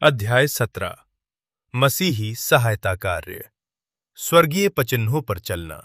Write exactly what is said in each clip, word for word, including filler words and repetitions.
अध्याय सत्रह। मसीही सहायता कार्य। स्वर्गीय पचिन्हों पर चलना।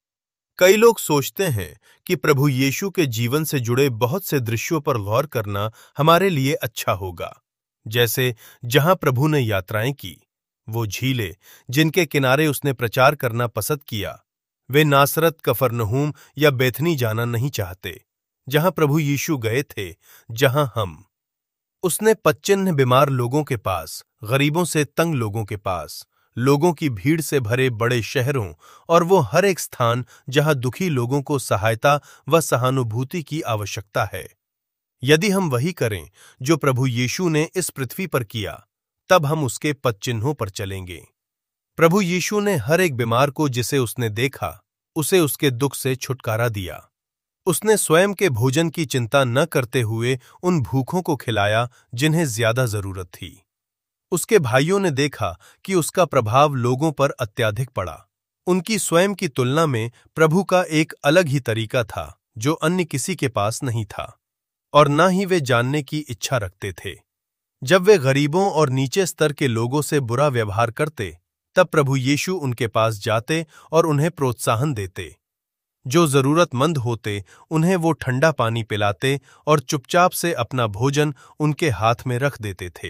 कई लोग सोचते हैं कि प्रभु यीशु के जीवन से जुड़े बहुत से दृश्यों पर गौर करना हमारे लिए अच्छा होगा, जैसे जहां प्रभु ने यात्राएं की, वो झीलें जिनके किनारे उसने प्रचार करना पसंद किया। वे नासरत, कफरनहूम या बेथनी जाना नहीं चाहते, जहां प्रभु यीशु गए थे, जहां हम उसने पच्चिन्ह बीमार लोगों के पास, गरीबों से तंग लोगों के पास, लोगों की भीड़ से भरे बड़े शहरों और वो हर एक स्थान जहां दुखी लोगों को सहायता व सहानुभूति की आवश्यकता है। यदि हम वही करें जो प्रभु यीशु ने इस पृथ्वी पर किया, तब हम उसके पदचिन्हों पर चलेंगे। प्रभु यीशु ने हर एक बीमार को जिसे उसने देखा, उसे उसके दुख से छुटकारा दिया। उसने स्वयं के भोजन की चिंता न करते हुए उन भूखों को खिलाया जिन्हें ज्यादा जरूरत थी। उसके भाइयों ने देखा कि उसका प्रभाव लोगों पर अत्यधिक पड़ा। उनकी स्वयं की तुलना में प्रभु का एक अलग ही तरीका था जो अन्य किसी के पास नहीं था, और न ही वे जानने की इच्छा रखते थे। जब वे गरीबों और नीचे स्तर के लोगों से बुरा व्यवहार करते, तब प्रभु यीशु उनके पास जाते और उन्हें प्रोत्साहन देते। जो जरूरतमंद होते उन्हें वो ठंडा पानी पिलाते और चुपचाप से अपना भोजन उनके हाथ में रख देते थे।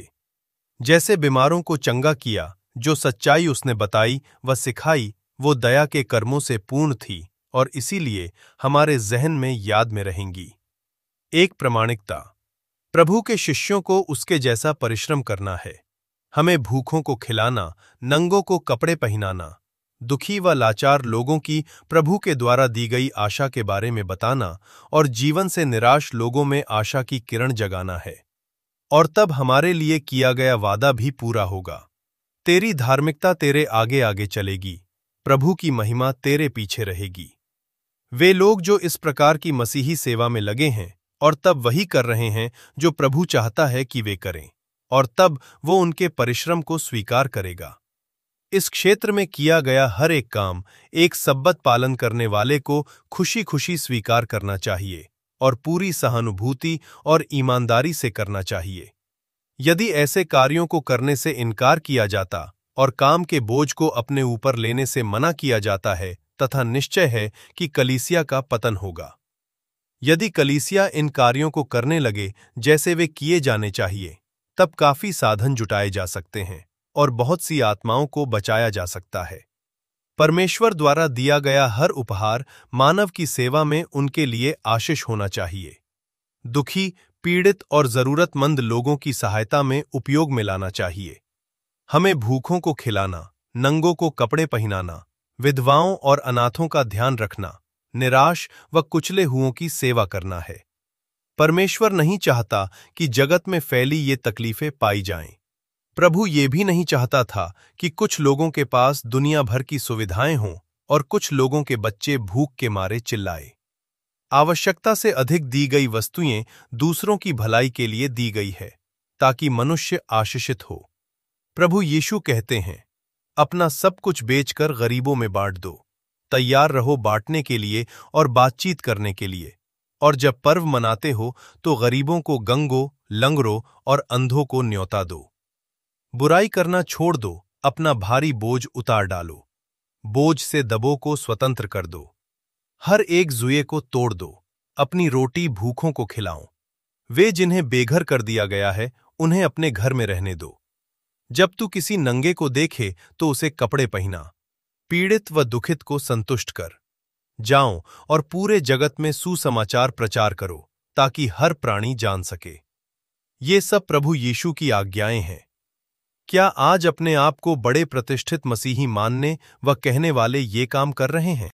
जैसे बीमारों को चंगा किया, जो सच्चाई उसने बताई व सिखाई वो दया के कर्मों से पूर्ण थी और इसीलिए हमारे जहन में याद में रहेंगी। एक प्रामाणिकता। प्रभु के शिष्यों को उसके जैसा परिश्रम करना है। हमें भूखों को खिलाना, नंगों को कपड़े पहनाना, दुखी व लाचार लोगों की प्रभु के द्वारा दी गई आशा के बारे में बताना और जीवन से निराश लोगों में आशा की किरण जगाना है। और तब हमारे लिए किया गया वादा भी पूरा होगा। तेरी धार्मिकता तेरे आगे आगे चलेगी, प्रभु की महिमा तेरे पीछे रहेगी। वे लोग जो इस प्रकार की मसीही सेवा में लगे हैं और तब वही कर रहे हैं जो प्रभु चाहता है कि वे करें, और तब वो उनके परिश्रम को स्वीकार करेगा। इस क्षेत्र में किया गया हर एक काम एक सब्बत पालन करने वाले को खुशी खुशी स्वीकार करना चाहिए और पूरी सहानुभूति और ईमानदारी से करना चाहिए। यदि ऐसे कार्यों को करने से इनकार किया जाता और काम के बोझ को अपने ऊपर लेने से मना किया जाता है, तथा निश्चय है कि कलीसिया का पतन होगा। यदि कलीसिया इन कार्यों को करने लगे जैसे वे किए जाने चाहिए, तब काफी साधन जुटाए जा सकते हैं और बहुत सी आत्माओं को बचाया जा सकता है। परमेश्वर द्वारा दिया गया हर उपहार मानव की सेवा में उनके लिए आशीष होना चाहिए। दुखी, पीड़ित और जरूरतमंद लोगों की सहायता में उपयोग में लाना चाहिए। हमें भूखों को खिलाना, नंगों को कपड़े पहनाना, विधवाओं और अनाथों का ध्यान रखना, निराश व कुचले हुओं की सेवा करना है। परमेश्वर नहीं चाहता कि जगत में फैली ये तकलीफें पाई जाएं। प्रभु ये भी नहीं चाहता था कि कुछ लोगों के पास दुनिया भर की सुविधाएं हों और कुछ लोगों के बच्चे भूख के मारे चिल्लाए। आवश्यकता से अधिक दी गई वस्तुएं दूसरों की भलाई के लिए दी गई है, ताकि मनुष्य आशीषित हो। प्रभु यीशु कहते हैं, अपना सब कुछ बेचकर गरीबों में बांट दो। तैयार रहो बांटने के लिए और बातचीत करने के लिए, और जब पर्व मनाते हो तो गरीबों को, गंगों, लंगड़ों और अंधों को न्योता दो। बुराई करना छोड़ दो, अपना भारी बोझ उतार डालो। बोझ से दबों को स्वतंत्र कर दो। हर एक जुए को तोड़ दो। अपनी रोटी भूखों को खिलाओ। वे जिन्हें बेघर कर दिया गया है, उन्हें अपने घर में रहने दो। जब तू किसी नंगे को देखे तो उसे कपड़े पहना। पीड़ित व दुखित को संतुष्ट कर। जाओ और पूरे जगत में सुसमाचार प्रचार करो, ताकि हर प्राणी जान सके। ये सब प्रभु यीशु की आज्ञाएं हैं। क्या आज अपने आप को बड़े प्रतिष्ठित मसीही मानने व कहने वाले ये काम कर रहे हैं?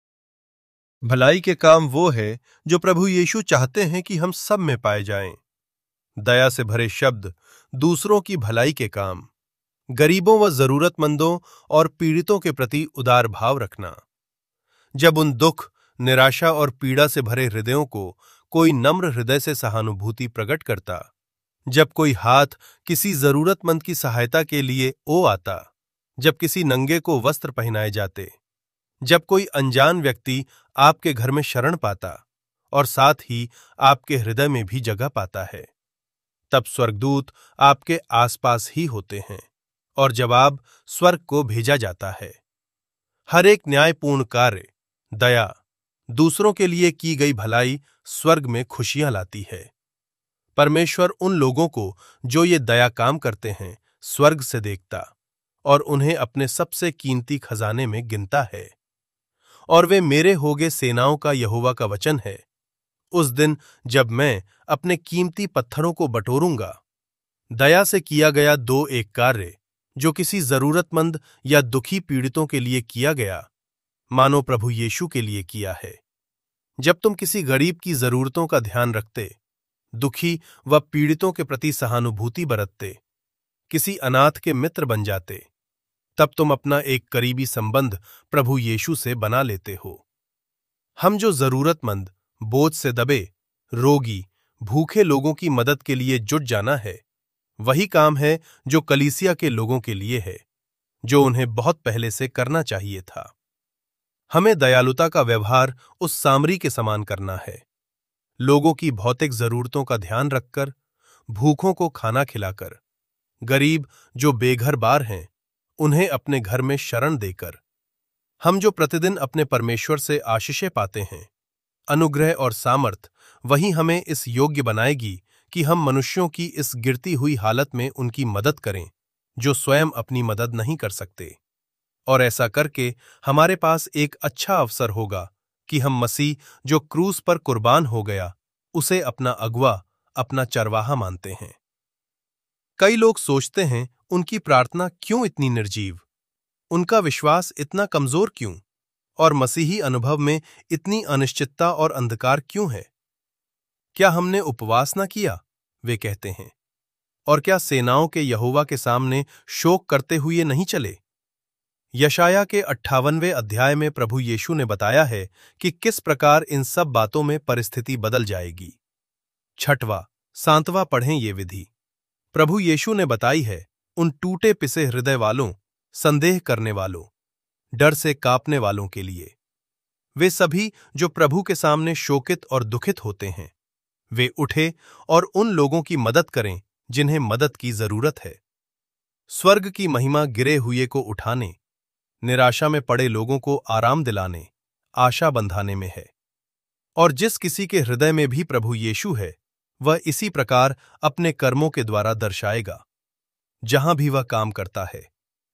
भलाई के काम वो है जो प्रभु यीशु चाहते हैं कि हम सब में पाए जाएं। दया से भरे शब्द, दूसरों की भलाई के काम, गरीबों व जरूरतमंदों और पीड़ितों के प्रति उदार भाव रखना। जब उन दुख, निराशा और पीड़ा से भरे हृदयों को कोई नम्र हृदय से सहानुभूति प्रकट करता, जब कोई हाथ किसी जरूरतमंद की सहायता के लिए ओ आता, जब किसी नंगे को वस्त्र पहनाए जाते, जब कोई अनजान व्यक्ति आपके घर में शरण पाता और साथ ही आपके हृदय में भी जगह पाता है, तब स्वर्गदूत आपके आसपास ही होते हैं और जवाब स्वर्ग को भेजा जाता है। हर एक न्यायपूर्ण कार्य, दया, दूसरों के लिए की गई भलाई स्वर्ग में खुशियां लाती है। परमेश्वर उन लोगों को जो ये दया काम करते हैं स्वर्ग से देखता और उन्हें अपने सबसे कीमती खजाने में गिनता है। और वे मेरे होगे सेनाओं का यहोवा का वचन है, उस दिन जब मैं अपने कीमती पत्थरों को बटोरूंगा। दया से किया गया दो एक कार्य जो किसी जरूरतमंद या दुखी पीड़ितों के लिए किया गया, मानो प्रभु यीशु के लिए किया है। जब तुम किसी गरीब की जरूरतों का ध्यान रखते, दुखी व पीड़ितों के प्रति सहानुभूति बरतते, किसी अनाथ के मित्र बन जाते, तब तुम अपना एक करीबी संबंध प्रभु यीशु से बना लेते हो। हम जो जरूरतमंद, बोझ से दबे, रोगी, भूखे लोगों की मदद के लिए जुट जाना है, वही काम है जो कलीसिया के लोगों के लिए है, जो उन्हें बहुत पहले से करना चाहिए था। हमें दयालुता का व्यवहार उस सामरी के समान करना है, लोगों की भौतिक जरूरतों का ध्यान रखकर, भूखों को खाना खिलाकर, गरीब जो बेघर बार हैं उन्हें अपने घर में शरण देकर। हम जो प्रतिदिन अपने परमेश्वर से आशीषें पाते हैं, अनुग्रह और सामर्थ, वही हमें इस योग्य बनाएगी कि हम मनुष्यों की इस गिरती हुई हालत में उनकी मदद करें जो स्वयं अपनी मदद नहीं कर सकते। और ऐसा करके हमारे पास एक अच्छा अवसर होगा कि हम मसीह जो क्रूस पर कुर्बान हो गया उसे अपना अगुआ, अपना चरवाहा मानते हैं। कई लोग सोचते हैं उनकी प्रार्थना क्यों इतनी निर्जीव, उनका विश्वास इतना कमजोर क्यों, और मसीही अनुभव में इतनी अनिश्चितता और अंधकार क्यों है। क्या हमने उपवास न किया, वे कहते हैं, और क्या सेनाओं के यहोवा के सामने शोक करते हुए नहीं चले। यशाया के अट्ठावनवें अध्याय में प्रभु यीशु ने बताया है कि किस प्रकार इन सब बातों में परिस्थिति बदल जाएगी। छठवां, सातवां पढ़ें ये विधि प्रभु यीशु ने बताई है उन टूटे पिसे हृदय वालों, संदेह करने वालों, डर से कांपने वालों के लिए। वे सभी जो प्रभु के सामने शोकित और दुखित होते हैं, वे उठे और उन लोगों की मदद करें जिन्हें मदद की जरूरत है। स्वर्ग की महिमा गिरे हुए को उठाने, निराशा में पड़े लोगों को आराम दिलाने, आशा बंधाने में है। और जिस किसी के हृदय में भी प्रभु यीशु है, वह इसी प्रकार अपने कर्मों के द्वारा दर्शाएगा जहां भी वह काम करता है।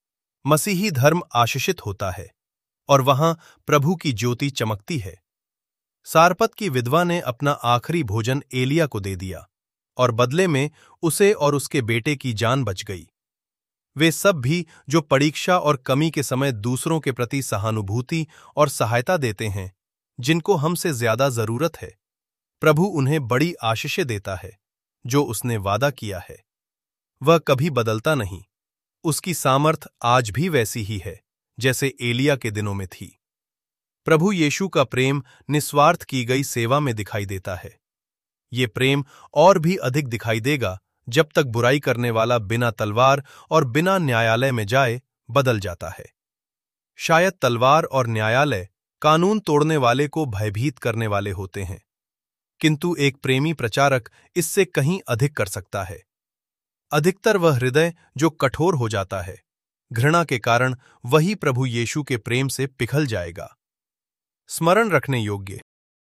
मसीही धर्म आशीषित होता है और वहां प्रभु की ज्योति चमकती है। सारपत की विधवा ने अपना आखिरी भोजन एलिया को दे दिया और बदले में उसे और उसके बेटे की जान बच गई। वे सब भी जो परीक्षा और कमी के समय दूसरों के प्रति सहानुभूति और सहायता देते हैं, जिनको हमसे ज्यादा जरूरत है, प्रभु उन्हें बड़ी आशीषें देता है। जो उसने वादा किया है वह कभी बदलता नहीं। उसकी सामर्थ आज भी वैसी ही है जैसे एलिया के दिनों में थी। प्रभु यीशु का प्रेम निस्वार्थ की गई सेवा में दिखाई देता है। ये प्रेम और भी अधिक दिखाई देगा जब तक बुराई करने वाला बिना तलवार और बिना न्यायालय में जाए बदल जाता है। शायद तलवार और न्यायालय कानून तोड़ने वाले को भयभीत करने वाले होते हैं, किंतु एक प्रेमी प्रचारक इससे कहीं अधिक कर सकता है। अधिकतर वह हृदय जो कठोर हो जाता है, घृणा के कारण वही प्रभु यीशु के प्रेम से पिघल जाएगा। स्मरण रखने योग्य,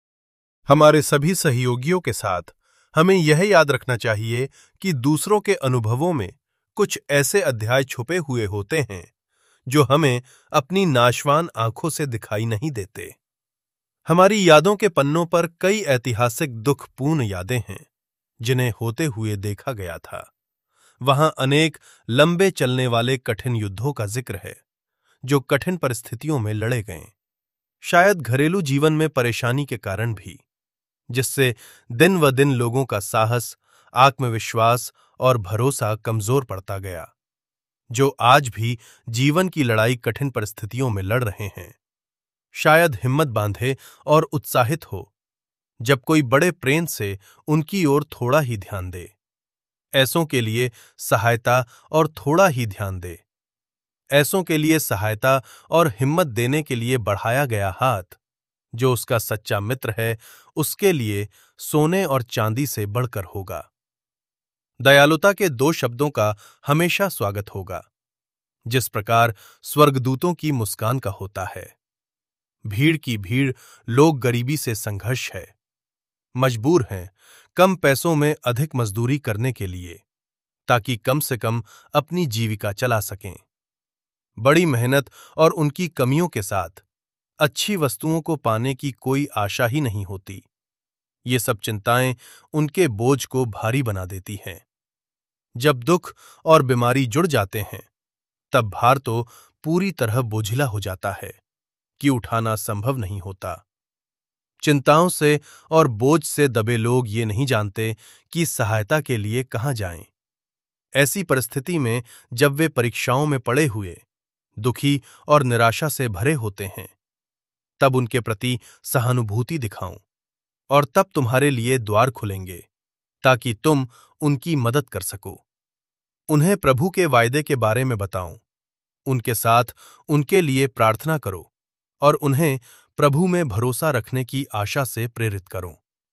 हमारे सभी सहयोगियों के साथ हमें यह याद रखना चाहिए कि दूसरों के अनुभवों में कुछ ऐसे अध्याय छुपे हुए होते हैं जो हमें अपनी नाशवान आंखों से दिखाई नहीं देते। हमारी यादों के पन्नों पर कई ऐतिहासिक दुखपूर्ण यादें हैं जिन्हें होते हुए देखा गया था। वहां अनेक लंबे चलने वाले कठिन युद्धों का जिक्र है जो कठिन परिस्थितियों में लड़े गए, शायद घरेलू जीवन में परेशानी के कारण भी, जिससे दिन व दिन लोगों का साहस, आत्मविश्वास और भरोसा कमजोर पड़ता गया, जो आज भी जीवन की लड़ाई कठिन परिस्थितियों में लड़ रहे हैं। शायद हिम्मत बांधे और उत्साहित हो जब कोई बड़े प्रेम से उनकी ओर थोड़ा ही ध्यान दे। ऐसों के लिए सहायता और थोड़ा ही ध्यान दे। ऐसों के लिए सहायता और हिम्मत देने के लिए बढ़ाया गया हाथ, जो उसका सच्चा मित्र है, उसके लिए सोने और चांदी से बढ़कर होगा। दयालुता के दो शब्दों का हमेशा स्वागत होगा, जिस प्रकार स्वर्गदूतों की मुस्कान का होता है। भीड़ की भीड़ लोग गरीबी से संघर्ष है, मजबूर हैं कम पैसों में अधिक मजदूरी करने के लिए, ताकि कम से कम अपनी जीविका चला सकें। बड़ी मेहनत और उनकी कमियों के साथ अच्छी वस्तुओं को पाने की कोई आशा ही नहीं होती। ये सब चिंताएं उनके बोझ को भारी बना देती हैं। जब दुख और बीमारी जुड़ जाते हैं, तब भार तो पूरी तरह बोझिला हो जाता है कि उठाना संभव नहीं होता। चिंताओं से और बोझ से दबे लोग ये नहीं जानते कि सहायता के लिए कहां जाएं। ऐसी परिस्थिति में जब वे परीक्षाओं में पड़े हुए, दुखी और निराशा से भरे होते हैं, तब उनके प्रति सहानुभूति दिखाऊं और तब तुम्हारे लिए द्वार खुलेंगे ताकि तुम उनकी मदद कर सको। उन्हें प्रभु के वायदे के बारे में बताऊं, उनके साथ उनके लिए प्रार्थना करो और उन्हें प्रभु में भरोसा रखने की आशा से प्रेरित करो।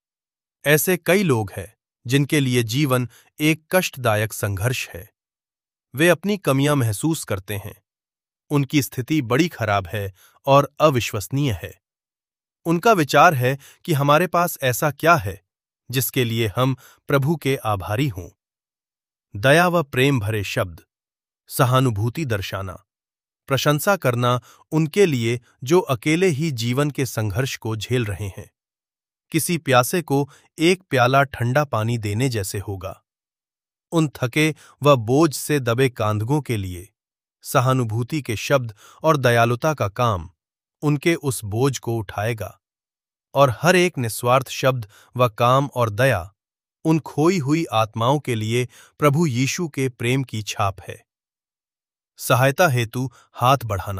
ऐसे कई लोग हैं जिनके लिए जीवन एक कष्टदायक संघर्ष है। वे अपनी कमियां महसूस करते हैं, उनकी स्थिति बड़ी खराब है और अविश्वसनीय है। उनका विचार है कि हमारे पास ऐसा क्या है जिसके लिए हम प्रभु के आभारी हों। दया व प्रेम भरे शब्द, सहानुभूति दर्शाना, प्रशंसा करना उनके लिए जो अकेले ही जीवन के संघर्ष को झेल रहे हैं, किसी प्यासे को एक प्याला ठंडा पानी देने जैसे होगा। उन थके व बोझ से दबे कांधों के लिए सहानुभूति के शब्द और दयालुता का काम उनके उस बोझ को उठाएगा, और हर एक निस्वार्थ शब्द व काम और दया उन खोई हुई आत्माओं के लिए प्रभु यीशु के प्रेम की छाप है। सहायता हेतु हाथ बढ़ाना।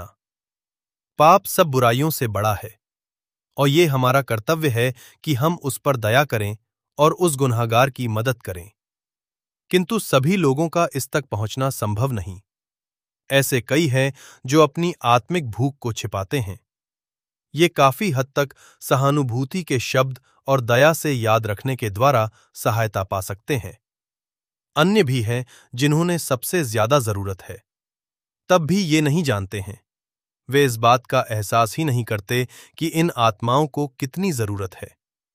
पाप सब बुराइयों से बड़ा है और ये हमारा कर्तव्य है कि हम उस पर दया करें और उस गुनहगार की मदद करें, किंतु सभी लोगों का इस तक पहुंचना संभव नहीं। ऐसे कई हैं जो अपनी आत्मिक भूख को छिपाते हैं। ये काफी हद तक सहानुभूति के शब्द और दया से याद रखने के द्वारा सहायता पा सकते हैं। अन्य भी हैं जिन्होंने सबसे ज्यादा जरूरत है, तब भी ये नहीं जानते हैं। वे इस बात का एहसास ही नहीं करते कि इन आत्माओं को कितनी जरूरत है।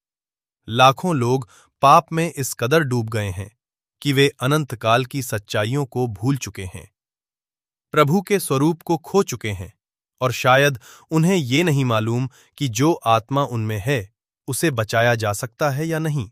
लाखों लोग पाप में इस कदर डूब गए हैं कि वे अनंत काल की सच्चाइयों को भूल चुके हैं, प्रभु के स्वरूप को खो चुके हैं, और शायद उन्हें ये नहीं मालूम कि जो आत्मा उनमें है उसे बचाया जा सकता है या नहीं।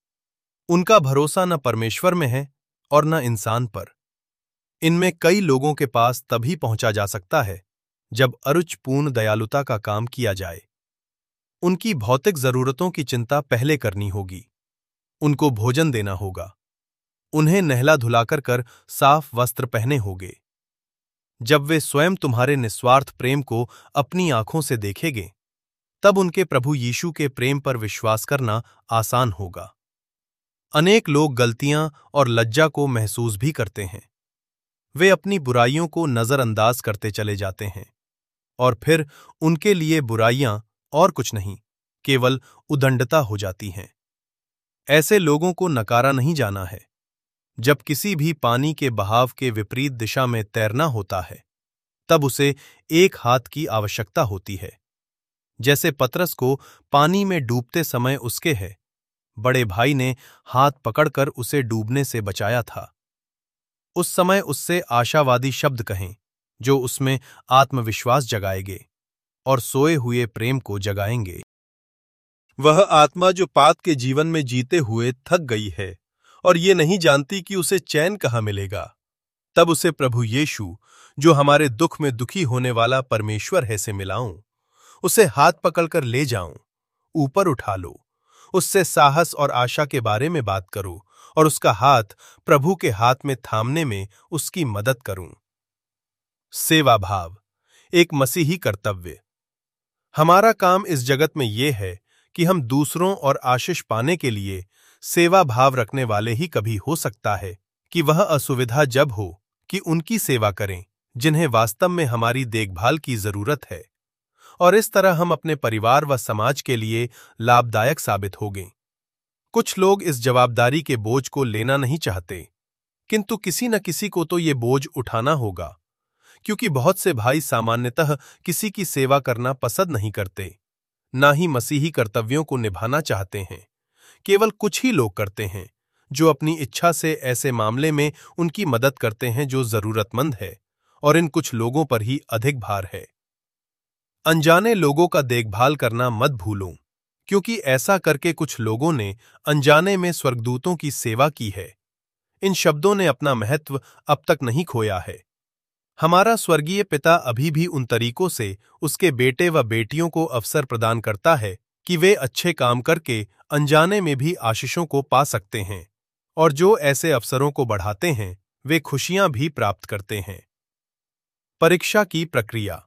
उनका भरोसा न परमेश्वर में है और न इंसान पर। इनमें कई लोगों के पास तभी पहुंचा जा सकता है जब अरुचिपूर्ण दयालुता का काम किया जाए। उनकी भौतिक जरूरतों की चिंता पहले करनी होगी। उनको भोजन देना होगा, उन्हें नहला धुलाकर कर साफ वस्त्र पहने होंगे। जब वे स्वयं तुम्हारे निस्वार्थ प्रेम को अपनी आंखों से देखेंगे, तब उनके प्रभु यीशु के प्रेम पर विश्वास करना आसान होगा। अनेक लोग गलतियां और लज्जा को महसूस भी करते हैं। वे अपनी बुराइयों को नजरअंदाज करते चले जाते हैं, और फिर उनके लिए बुराइयां और कुछ नहीं, केवल उदंडता हो जाती हैं। ऐसे लोगों को नकारा नहीं जाना है। जब किसी भी पानी के बहाव के विपरीत दिशा में तैरना होता है, तब उसे एक हाथ की आवश्यकता होती है। जैसे पतरस को पानी में डूबते समय उसके है बड़े भाई ने हाथ पकड़कर उसे डूबने से बचाया था। उस समय उससे आशावादी शब्द कहें जो उसमें आत्मविश्वास जगाएंगे और सोए हुए प्रेम को जगाएंगे। वह आत्मा जो पाप के जीवन में जीते हुए थक गई है और ये नहीं जानती कि उसे चैन कहाँ मिलेगा, तब उसे प्रभु यीशु, जो हमारे दुख में दुखी होने वाला परमेश्वर है, से मिलाऊं, उसे हाथ पकड़कर ले जाऊं, ऊपर उठा लो, उससे साहस और आशा के बारे में बात करो और उसका हाथ प्रभु के हाथ में थामने में उसकी मदद करूं। सेवा भाव, एक मसीही कर्तव्य। हमारा काम इस जगत में यह है कि हम दूसरों और आशीष पाने के लिए सेवा भाव रखने वाले ही कभी हो सकता है कि वह असुविधा जब हो कि उनकी सेवा करें जिन्हें वास्तव में हमारी देखभाल की जरूरत है, और इस तरह हम अपने परिवार व समाज के लिए लाभदायक साबित होंगे। कुछ लोग इस जवाबदारी के बोझ को लेना नहीं चाहते, किंतु किसी न किसी को तो ये बोझ उठाना होगा, क्योंकि बहुत से भाई सामान्यतः किसी की सेवा करना पसंद नहीं करते, ना ही मसीही कर्तव्यों को निभाना चाहते हैं। केवल कुछ ही लोग करते हैं, जो अपनी इच्छा से ऐसे मामले में उनकी मदद करते हैं जो जरूरतमंद है, और इन कुछ लोगों पर ही अधिक भार है। अनजाने लोगों का देखभाल करना मत भूलो, क्योंकि ऐसा करके कुछ लोगों ने अनजाने में स्वर्गदूतों की सेवा की है। इन शब्दों ने अपना महत्व अब तक नहीं खोया है। हमारा स्वर्गीय पिता अभी भी उन तरीकों से उसके बेटे व बेटियों को अवसर प्रदान करता है कि वे अच्छे काम करके अनजाने में भी आशीषों को पा सकते हैं, और जो ऐसे अवसरों को बढ़ाते हैं वे खुशियां भी प्राप्त करते हैं। परीक्षा की प्रक्रिया।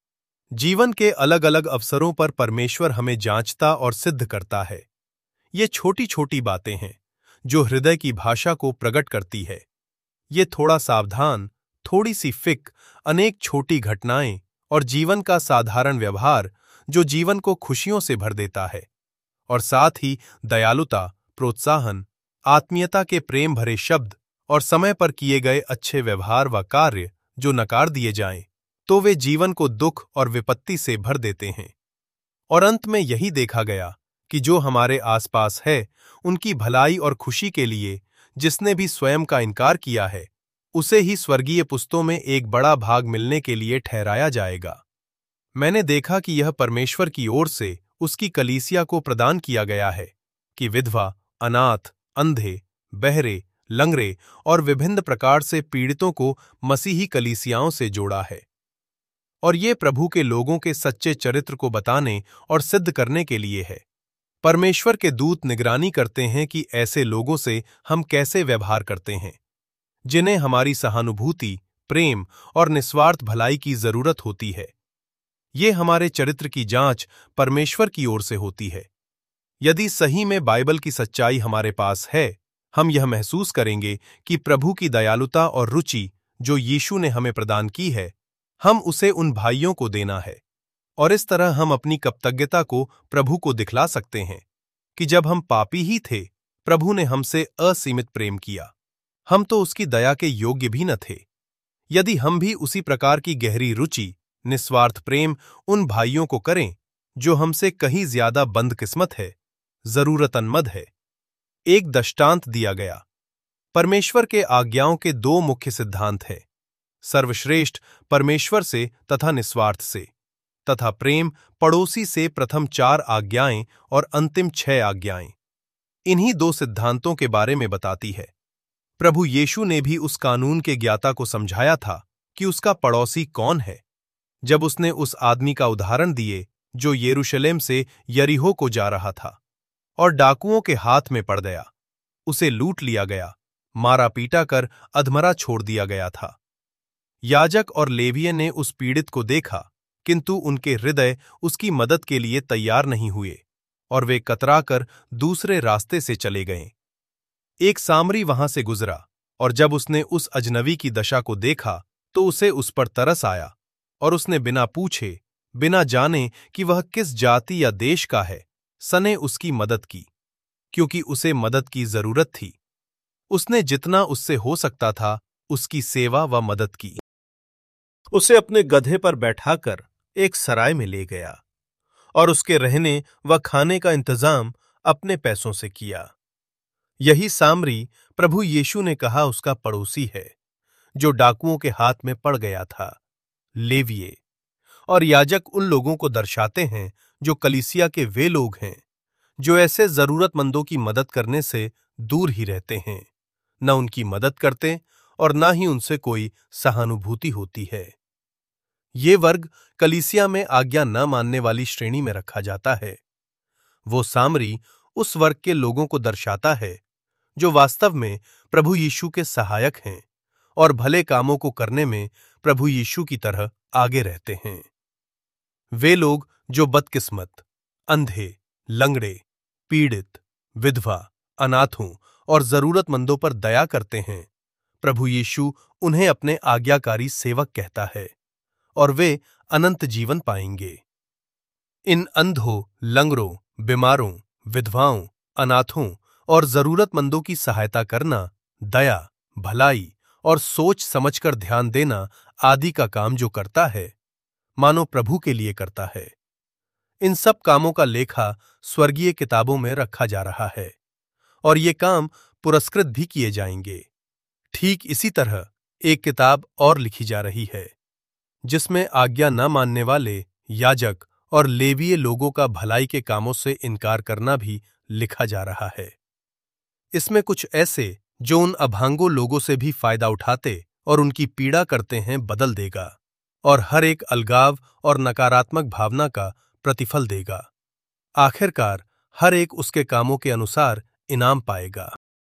जीवन के अलग अलग अवसरों पर परमेश्वर हमें जांचता और सिद्ध करता है। ये छोटी छोटी बातें हैं जो हृदय की भाषा को प्रकट करती है। ये थोड़ा सावधान, थोड़ी सी फिक्र, अनेक छोटी घटनाएं और जीवन का साधारण व्यवहार जो जीवन को खुशियों से भर देता है, और साथ ही दयालुता, प्रोत्साहन, आत्मीयता के प्रेम भरे शब्द और समय पर किए गए अच्छे व्यवहार व कार्य जो नकार दिए जाएं, तो वे जीवन को दुख और विपत्ति से भर देते हैं। और अंत में यही देखा गया कि जो हमारे आसपास है, उनकी भलाई और खुशी के लिए जिसने भी स्वयं का इनकार किया है, उसे ही स्वर्गीय पुस्तों में एक बड़ा भाग मिलने के लिए ठहराया जाएगा। मैंने देखा कि यह परमेश्वर की ओर से उसकी कलीसिया को प्रदान किया गया है कि विधवा, अनाथ, अंधे, बहरे, लंगड़े और विभिन्न प्रकार से पीड़ितों को मसीही कलीसियाओं से जोड़ा है। और ये प्रभु के लोगों के सच्चे चरित्र को बताने और सिद्ध करने के लिए है। परमेश्वर के दूत निगरानी करते हैं कि ऐसे लोगों से हम कैसे व्यवहार करते हैं, जिन्हें हमारी सहानुभूति, प्रेम और निस्वार्थ भलाई की जरूरत होती है। ये हमारे चरित्र की जांच परमेश्वर की ओर से होती है। यदि सही में बाइबल की सच्चाई हमारे पास है, हम यह महसूस करेंगे कि प्रभु की दयालुता और रुचि जो यीशु ने हमें प्रदान की है, हम उसे उन भाइयों को देना है। और इस तरह हम अपनी कृतज्ञता को प्रभु को दिखला सकते हैं कि जब हम पापी ही थे, प्रभु ने हमसे असीमित प्रेम किया। हम तो उसकी दया के योग्य भी न थे। यदि हम भी उसी प्रकार की गहरी रुचि, निस्वार्थ प्रेम उन भाइयों को करें जो हमसे कहीं ज्यादा बदकिस्मत है, जरूरतमंद है। एक दृष्टांत दिया गया। परमेश्वर के आज्ञाओं के दो मुख्य सिद्धांत हैं, सर्वश्रेष्ठ परमेश्वर से तथा निस्वार्थ से, तथा प्रेम पड़ोसी से प्रथम चार आज्ञाएं और अंतिम छह आज्ञाएं। इन्हीं दो सिद्धांतों के बारे में बताती है। प्रभु यीशु ने भी उस कानून के ज्ञाता को समझाया था कि उसका पड़ोसी कौन है, जब उसने उस आदमी का उदाहरण दिए जो यरूशलेम से यरीहो को जा रहा था और डाकुओं के हाथ में पड़ गया। उसे लूट लिया गया, मारा पीटा कर अधमरा छोड़ दिया गया था। याजक और लेवीय ने उस पीड़ित को देखा, किंतु उनके हृदय उसकी मदद के लिए तैयार नहीं हुए और वे कतराकर दूसरे रास्ते से चले गए। एक सामरी वहां से गुजरा, और जब उसने उस अजनबी की दशा को देखा तो उसे उस पर तरस आया, और उसने बिना पूछे, बिना जाने कि वह किस जाति या देश का है, सने उसकी मदद की, क्योंकि उसे मदद की जरूरत थी। उसने जितना उससे हो सकता था उसकी सेवा व मदद की। उसे अपने गधे पर बैठाकर एक सराय में ले गया और उसके रहने व खाने का इंतजाम अपने पैसों से किया। यही सामरी प्रभु यीशु ने कहा उसका पड़ोसी है, जो डाकुओं के हाथ में पड़ गया था। लेवीय और याजक उन लोगों को दर्शाते हैं जो कलीसिया के वे लोग हैं जो ऐसे जरूरतमंदों की मदद करने से दूर ही रहते हैं, न उनकी मदद करते और न ही उनसे कोई सहानुभूति होती है। ये वर्ग कलीसिया में आज्ञा न मानने वाली श्रेणी में रखा जाता है। वो सामरी उस वर्ग के लोगों को दर्शाता है जो वास्तव में प्रभु यीशु के सहायक हैं और भले कामों को करने में प्रभु यीशु की तरह आगे रहते हैं। वे लोग जो बदकिस्मत, अंधे, लंगड़े, पीड़ित, विधवा, अनाथों और जरूरतमंदों पर दया करते हैं, प्रभु यीशु उन्हें अपने आज्ञाकारी सेवक कहता है और वे अनंत जीवन पाएंगे। इन अंधों, लंगड़ों, बीमारों, विधवाओं, अनाथों और जरूरतमंदों की सहायता करना, दया, भलाई और सोच समझकर ध्यान देना आदि का काम जो करता है, मानो प्रभु के लिए करता है। इन सब कामों का लेखा स्वर्गीय किताबों में रखा जा रहा है और ये काम पुरस्कृत भी किए जाएंगे। ठीक इसी तरह एक किताब और लिखी जा रही है, जिसमें आज्ञा न मानने वाले याजक और लेवीय लोगों का भलाई के कामों से इनकार करना भी लिखा जा रहा है। इसमें कुछ ऐसे जो उन अभांगों लोगों से भी फायदा उठाते और उनकी पीड़ा करते हैं बदल देगा और हर एक अलगाव और नकारात्मक भावना का प्रतिफल देगा। आखिरकार हर एक उसके कामों के अनुसार इनाम पाएगा।